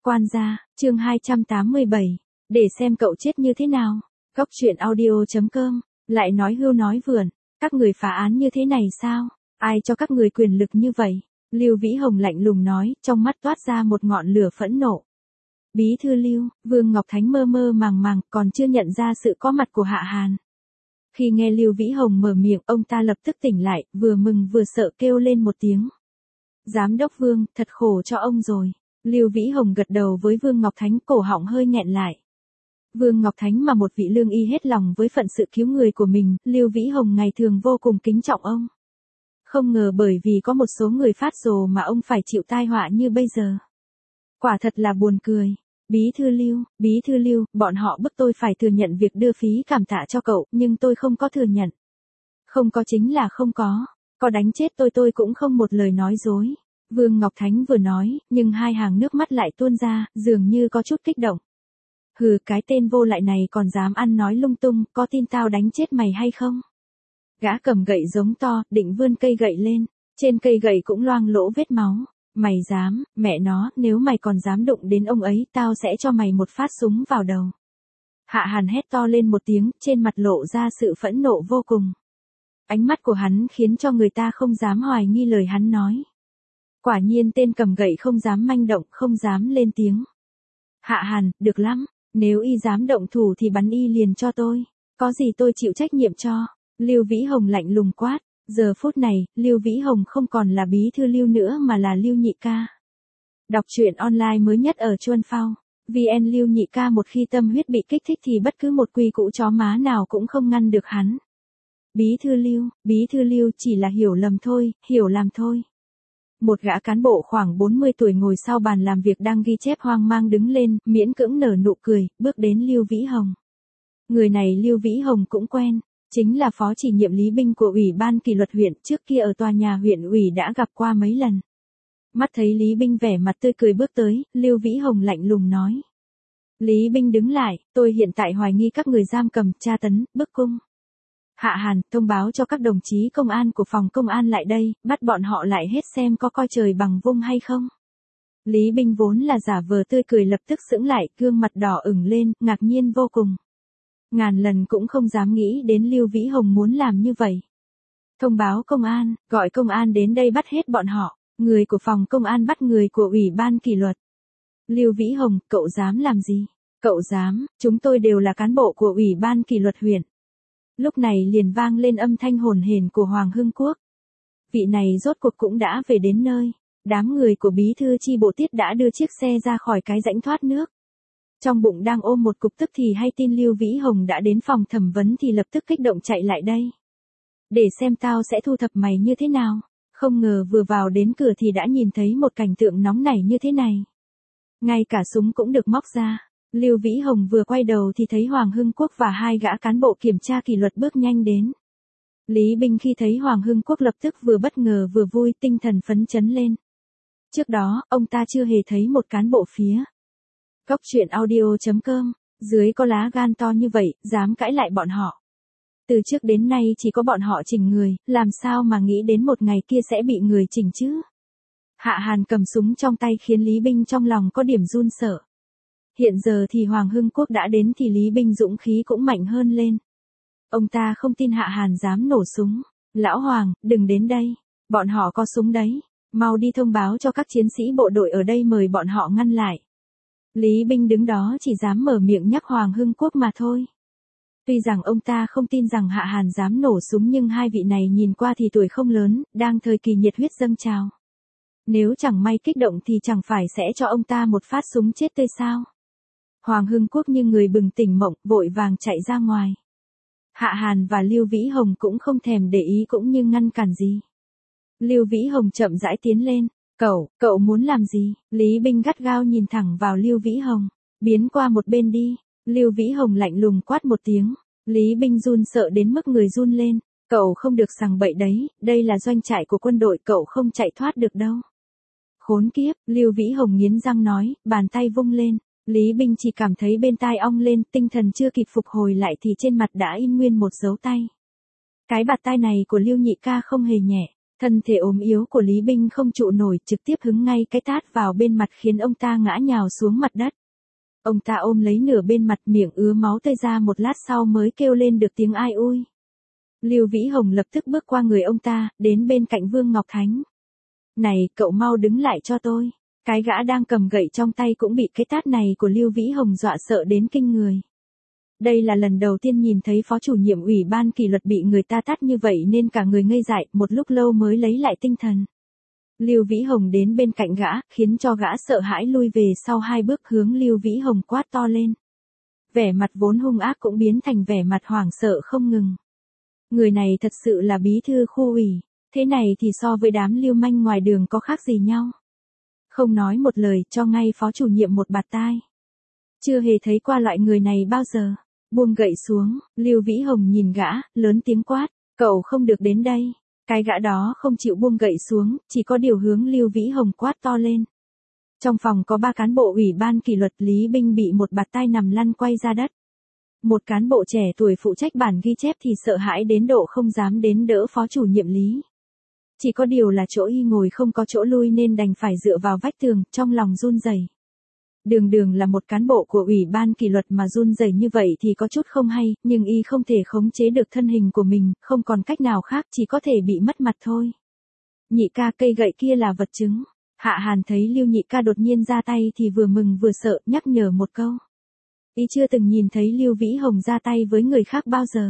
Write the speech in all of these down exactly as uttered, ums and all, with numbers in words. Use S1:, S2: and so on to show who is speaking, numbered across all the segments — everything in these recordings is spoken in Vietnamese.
S1: Quan gia, chương hai trăm tám mươi bảy, để xem cậu chết như thế nào. Góc truyện audio chấm com, lại nói hưu nói vượn, các người phá án như thế này sao? Ai cho các người quyền lực như vậy? Lưu Vĩ Hồng lạnh lùng nói, trong mắt toát ra một ngọn lửa phẫn nộ. Bí thư Lưu, Vương Ngọc Thánh mơ mơ màng màng, còn chưa nhận ra sự có mặt của Hạ Hàn. Khi nghe Lưu Vĩ Hồng mở miệng, ông ta lập tức tỉnh lại, vừa mừng vừa sợ kêu lên một tiếng. Giám đốc Vương, thật khổ cho ông rồi. Lưu Vĩ Hồng gật đầu với Vương Ngọc Thánh, cổ họng hơi nghẹn lại. Vương Ngọc Thánh mà một vị lương y hết lòng với phận sự cứu người của mình, Lưu Vĩ Hồng ngày thường vô cùng kính trọng ông. Không ngờ bởi vì có một số người phát rồ mà ông phải chịu tai họa như bây giờ. Quả thật là buồn cười. Bí thư Lưu, Bí thư Lưu, bọn họ bức tôi phải thừa nhận việc đưa phí cảm tạ cho cậu, nhưng tôi không có thừa nhận. Không có chính là không có, có đánh chết tôi tôi cũng không một lời nói dối. Vương Ngọc Thánh vừa nói, nhưng hai hàng nước mắt lại tuôn ra, dường như có chút kích động. Hừ, cái tên vô lại này còn dám ăn nói lung tung, có tin tao đánh chết mày hay không? Gã cầm gậy giống to, định vươn cây gậy lên, trên cây gậy cũng loang lỗ vết máu. Mày dám, mẹ nó, nếu mày còn dám đụng đến ông ấy, tao sẽ cho mày một phát súng vào đầu. Hạ Hàn hét to lên một tiếng, trên mặt lộ ra sự phẫn nộ vô cùng. Ánh mắt của hắn khiến cho người ta không dám hoài nghi lời hắn nói. Quả nhiên tên cầm gậy không dám manh động, không dám lên tiếng. Hạ Hàn, được lắm, nếu y dám động thủ thì bắn y liền cho tôi, có gì tôi chịu trách nhiệm cho. Lưu Vĩ Hồng lạnh lùng quát. Giờ phút này, Lưu Vĩ Hồng không còn là bí thư Lưu nữa mà là Lưu Nhị Ca. Đọc truyện online mới nhất ở Chuan Phao. vê en Lưu Nhị Ca một khi tâm huyết bị kích thích thì bất cứ một quy củ chó má nào cũng không ngăn được hắn. Bí thư Lưu, Bí thư Lưu chỉ là hiểu lầm thôi, hiểu làm thôi. Một gã cán bộ khoảng bốn mươi tuổi ngồi sau bàn làm việc đang ghi chép hoang mang đứng lên, miễn cưỡng nở nụ cười, bước đến Lưu Vĩ Hồng. Người này Lưu Vĩ Hồng cũng quen. Chính là phó chỉ nhiệm Lý Binh của Ủy ban kỷ luật huyện, trước kia ở tòa nhà huyện ủy đã gặp qua mấy lần. Mắt thấy Lý Binh vẻ mặt tươi cười bước tới, Lưu Vĩ Hồng lạnh lùng nói. Lý Binh đứng lại, tôi hiện tại hoài nghi các người giam cầm, tra tấn, bức cung. Hạ Hàn, thông báo cho các đồng chí công an của phòng công an lại đây, bắt bọn họ lại hết xem có coi trời bằng vung hay không. Lý Binh vốn là giả vờ tươi cười lập tức sững lại, gương mặt đỏ ửng lên, ngạc nhiên vô cùng. Ngàn lần cũng không dám nghĩ đến Lưu Vĩ Hồng muốn làm như vậy. Thông báo công an, gọi công an đến đây bắt hết bọn họ, người của phòng công an bắt người của ủy ban kỷ luật. Lưu Vĩ Hồng, cậu dám làm gì? Cậu dám, chúng tôi đều là cán bộ của ủy ban kỷ luật huyện. Lúc này liền vang lên âm thanh hồn hển của Hoàng Hưng Quốc. Vị này rốt cuộc cũng đã về đến nơi. Đám người của bí thư chi bộ Tiết đã đưa chiếc xe ra khỏi cái rãnh thoát nước. Trong bụng đang ôm một cục tức thì hay tin Lưu Vĩ Hồng đã đến phòng thẩm vấn thì lập tức kích động chạy lại đây. Để xem tao sẽ thu thập mày như thế nào. Không ngờ vừa vào đến cửa thì đã nhìn thấy một cảnh tượng nóng nảy như thế này. Ngay cả súng cũng được móc ra. Lưu Vĩ Hồng vừa quay đầu thì thấy Hoàng Hưng Quốc và hai gã cán bộ kiểm tra kỷ luật bước nhanh đến. Lý Binh khi thấy Hoàng Hưng Quốc lập tức vừa bất ngờ vừa vui, tinh thần phấn chấn lên. Trước đó, ông ta chưa hề thấy một cán bộ phía. Góc truyện audio chấm com, dưới có lá gan to như vậy, dám cãi lại bọn họ. Từ trước đến nay chỉ có bọn họ chỉnh người, làm sao mà nghĩ đến một ngày kia sẽ bị người chỉnh chứ? Hạ Hàn cầm súng trong tay khiến Lý Binh trong lòng có điểm run sợ. Hiện giờ thì Hoàng Hưng Quốc đã đến thì Lý Binh dũng khí cũng mạnh hơn lên. Ông ta không tin Hạ Hàn dám nổ súng. Lão Hoàng, đừng đến đây. Bọn họ có súng đấy. Mau đi thông báo cho các chiến sĩ bộ đội ở đây mời bọn họ ngăn lại. Lý Binh đứng đó chỉ dám mở miệng nhắc Hoàng Hưng Quốc mà thôi. Tuy rằng ông ta không tin rằng Hạ Hàn dám nổ súng nhưng hai vị này nhìn qua thì tuổi không lớn, đang thời kỳ nhiệt huyết dâng trào. Nếu chẳng may kích động thì chẳng phải sẽ cho ông ta một phát súng chết tươi sao. Hoàng Hưng Quốc như người bừng tỉnh mộng, vội vàng chạy ra ngoài. Hạ Hàn và Lưu Vĩ Hồng cũng không thèm để ý cũng như ngăn cản gì. Lưu Vĩ Hồng chậm rãi tiến lên. Cậu, cậu muốn làm gì? Lý Binh gắt gao nhìn thẳng vào Lưu Vĩ Hồng. Biến qua một bên đi. Lưu Vĩ Hồng lạnh lùng quát một tiếng. Lý Binh run sợ đến mức người run lên. Cậu không được sằng bậy đấy, đây là doanh trại của quân đội, cậu không chạy thoát được đâu. Khốn kiếp, Lưu Vĩ Hồng nghiến răng nói, bàn tay vung lên. Lý Binh chỉ cảm thấy bên tai ong lên, tinh thần chưa kịp phục hồi lại thì trên mặt đã in nguyên một dấu tay. Cái bạt tai này của Lưu Nhị Ca không hề nhẹ. Thân thể ốm yếu của Lý Binh không trụ nổi, trực tiếp hứng ngay cái tát vào bên mặt khiến ông ta ngã nhào xuống mặt đất. Ông ta ôm lấy nửa bên mặt, miệng ứa máu tơi ra, một lát sau mới kêu lên được tiếng ai ui. Lưu Vĩ Hồng lập tức bước qua người ông ta, đến bên cạnh Vương Ngọc Thánh. Này, cậu mau đứng lại cho tôi. Cái gã đang cầm gậy trong tay cũng bị cái tát này của Lưu Vĩ Hồng dọa sợ đến kinh người. Đây là lần đầu tiên nhìn thấy phó chủ nhiệm ủy ban kỷ luật bị người ta tát như vậy nên cả người ngây dại, một lúc lâu mới lấy lại tinh thần. Lưu Vĩ Hồng đến bên cạnh gã, khiến cho gã sợ hãi lui về sau hai bước, hướng Lưu Vĩ Hồng quát to lên. Vẻ mặt vốn hung ác cũng biến thành vẻ mặt hoảng sợ không ngừng. Người này thật sự là bí thư khu ủy, thế này thì so với đám lưu manh ngoài đường có khác gì nhau. Không nói một lời, cho ngay phó chủ nhiệm một bạt tai. Chưa hề thấy qua loại người này bao giờ. Buông gậy xuống, Lưu Vĩ Hồng nhìn gã, lớn tiếng quát, cậu không được đến đây. Cái gã đó không chịu buông gậy xuống, chỉ có điều hướng Lưu Vĩ Hồng quát to lên. Trong phòng có ba cán bộ ủy ban kỷ luật, Lý Binh bị một bạt tai nằm lăn quay ra đất. Một cán bộ trẻ tuổi phụ trách bản ghi chép thì sợ hãi đến độ không dám đến đỡ phó chủ nhiệm Lý. Chỉ có điều là chỗ y ngồi không có chỗ lui nên đành phải dựa vào vách tường, trong lòng run rẩy. Đường đường là một cán bộ của ủy ban kỷ luật mà run rẩy như vậy thì có chút không hay, nhưng y không thể khống chế được thân hình của mình, không còn cách nào khác, chỉ có thể bị mất mặt thôi. Nhị ca, cây gậy kia là vật chứng. Hạ Hàn thấy Lưu nhị ca đột nhiên ra tay thì vừa mừng vừa sợ, nhắc nhở một câu. Y chưa từng nhìn thấy Lưu Vĩ Hồng ra tay với người khác bao giờ.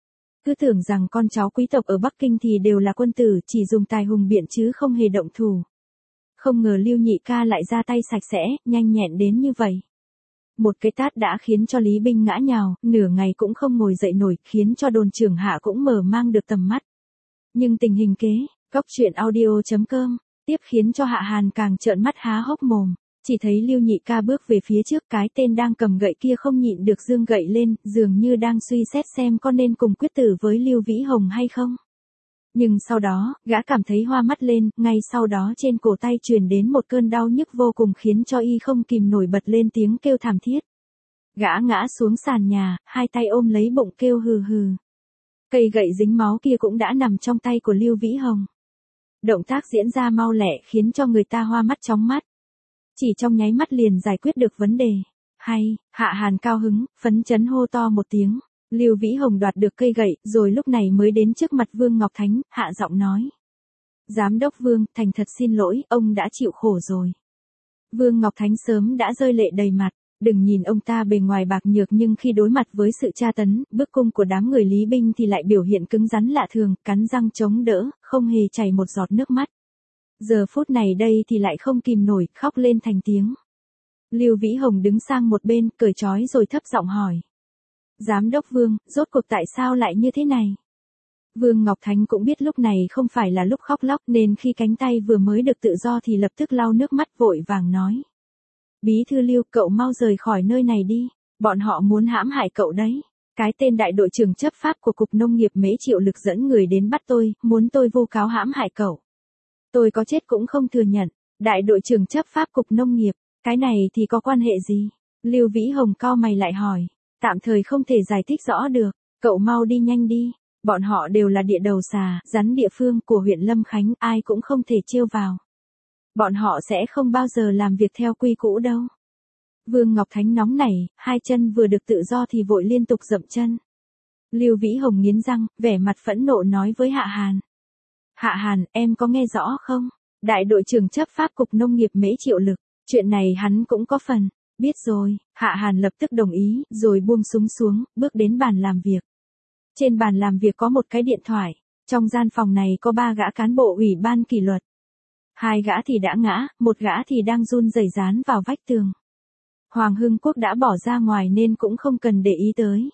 S1: Cứ tưởng rằng con cháu quý tộc ở Bắc Kinh thì đều là quân tử, chỉ dùng tài hùng biện chứ không hề động thủ. Không ngờ Lưu nhị ca lại ra tay sạch sẽ, nhanh nhẹn đến như vậy. Một cái tát đã khiến cho Lý Binh ngã nhào, nửa ngày cũng không ngồi dậy nổi, khiến cho đồn trưởng Hạ cũng mở mang được tầm mắt. Nhưng tình hình kế, góc truyện audio chấm com, tiếp khiến cho Hạ Hàn càng trợn mắt há hốc mồm. Chỉ thấy Lưu nhị ca bước về phía trước, cái tên đang cầm gậy kia không nhịn được giương gậy lên, dường như đang suy xét xem có nên cùng quyết tử với Lưu Vĩ Hồng hay không. Nhưng sau đó, gã cảm thấy hoa mắt lên, ngay sau đó trên cổ tay truyền đến một cơn đau nhức vô cùng khiến cho y không kìm nổi bật lên tiếng kêu thảm thiết. Gã ngã xuống sàn nhà, hai tay ôm lấy bụng kêu hừ hừ. Cây gậy dính máu kia cũng đã nằm trong tay của Lưu Vĩ Hồng. Động tác diễn ra mau lẹ khiến cho người ta hoa mắt chóng mắt. Chỉ trong nháy mắt liền giải quyết được vấn đề. Hay, Hạ Hàn cao hứng, phấn chấn hô to một tiếng. Lưu Vĩ Hồng đoạt được cây gậy, rồi lúc này mới đến trước mặt Vương Ngọc Thánh, hạ giọng nói. Giám đốc Vương, thành thật xin lỗi, ông đã chịu khổ rồi. Vương Ngọc Thánh sớm đã rơi lệ đầy mặt, đừng nhìn ông ta bề ngoài bạc nhược nhưng khi đối mặt với sự tra tấn, bức cung của đám người Lý Binh thì lại biểu hiện cứng rắn lạ thường, cắn răng chống đỡ, không hề chảy một giọt nước mắt. Giờ phút này đây thì lại không kìm nổi, khóc lên thành tiếng. Lưu Vĩ Hồng đứng sang một bên, cởi trói rồi thấp giọng hỏi. Giám đốc Vương, rốt cuộc tại sao lại như thế này? Vương Ngọc Thánh cũng biết lúc này không phải là lúc khóc lóc nên khi cánh tay vừa mới được tự do thì lập tức lau nước mắt vội vàng nói. Bí thư Lưu, cậu mau rời khỏi nơi này đi, bọn họ muốn hãm hại cậu đấy. Cái tên đại đội trưởng chấp pháp của Cục Nông nghiệp Mễ Triệu Lực dẫn người đến bắt tôi, muốn tôi vu cáo hãm hại cậu. Tôi có chết cũng không thừa nhận. Đại đội trưởng chấp pháp Cục Nông nghiệp, cái này thì có quan hệ gì? Lưu Vĩ Hồng cau mày lại hỏi. Tạm thời không thể giải thích rõ được, cậu mau đi nhanh đi. Bọn họ đều là địa đầu xà, rắn địa phương của huyện Lâm Khánh, ai cũng không thể trêu vào. Bọn họ sẽ không bao giờ làm việc theo quy cũ đâu. Vương Ngọc Thánh nóng nảy, hai chân vừa được tự do thì vội liên tục dậm chân. Lưu Vĩ Hồng nghiến răng, vẻ mặt phẫn nộ nói với Hạ Hàn. Hạ Hàn, em có nghe rõ không? Đại đội trưởng chấp pháp Cục Nông nghiệp Mễ Triệu Lực, chuyện này hắn cũng có phần. Biết rồi, Hạ Hàn lập tức đồng ý, rồi buông súng xuống, bước đến bàn làm việc. Trên bàn làm việc có một cái điện thoại, trong gian phòng này có ba gã cán bộ ủy ban kỷ luật. Hai gã thì đã ngã, một gã thì đang run rẩy dán vào vách tường. Hoàng Hưng Quốc đã bỏ ra ngoài nên cũng không cần để ý tới.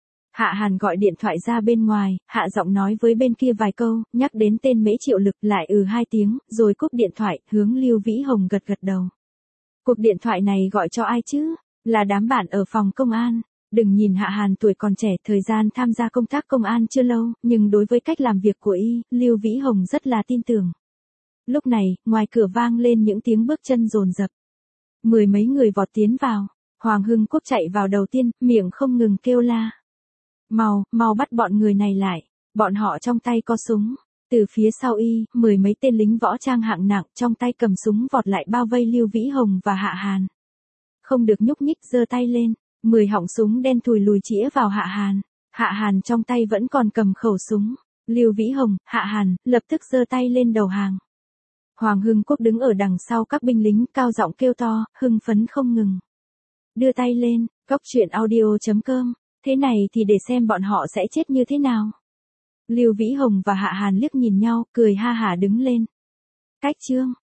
S1: Hạ Hàn gọi điện thoại ra bên ngoài, hạ giọng nói với bên kia vài câu, nhắc đến tên Mễ Triệu Lực lại ừ hai tiếng, rồi cúp điện thoại, hướng Lưu Vĩ Hồng gật gật đầu. Cuộc điện thoại này gọi cho ai chứ? Là đám bạn ở phòng công an. Đừng nhìn Hạ Hàn tuổi còn trẻ, thời gian tham gia công tác công an chưa lâu, nhưng đối với cách làm việc của y, Lưu Vĩ Hồng rất là tin tưởng. Lúc này, ngoài cửa vang lên những tiếng bước chân dồn dập. Mười mấy người vọt tiến vào. Hoàng Hưng Quốc chạy vào đầu tiên, miệng không ngừng kêu la. Mau, mau bắt bọn người này lại. Bọn họ trong tay có súng. Từ phía sau y, mười mấy tên lính võ trang hạng nặng trong tay cầm súng vọt lại bao vây Lưu Vĩ Hồng và Hạ Hàn. Không được nhúc nhích, giơ tay lên, mười họng súng đen thùi lùi chĩa vào Hạ Hàn. Hạ Hàn trong tay vẫn còn cầm khẩu súng. Lưu Vĩ Hồng, Hạ Hàn, lập tức giơ tay lên đầu hàng. Hoàng Hưng Quốc đứng ở đằng sau các binh lính cao giọng kêu to, hưng phấn không ngừng. Đưa tay lên, góc truyện audio chấm com, thế này thì để xem bọn họ sẽ chết như thế nào. Lưu Vĩ Hồng và Hạ Hàn liếc nhìn nhau, cười ha hả đứng lên. Cách chương.